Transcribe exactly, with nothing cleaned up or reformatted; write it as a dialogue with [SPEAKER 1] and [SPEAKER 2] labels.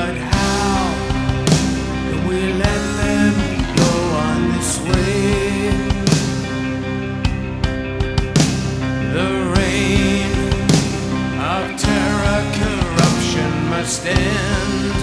[SPEAKER 1] But how can we let them go on this way? The reign of terror, corruption must end.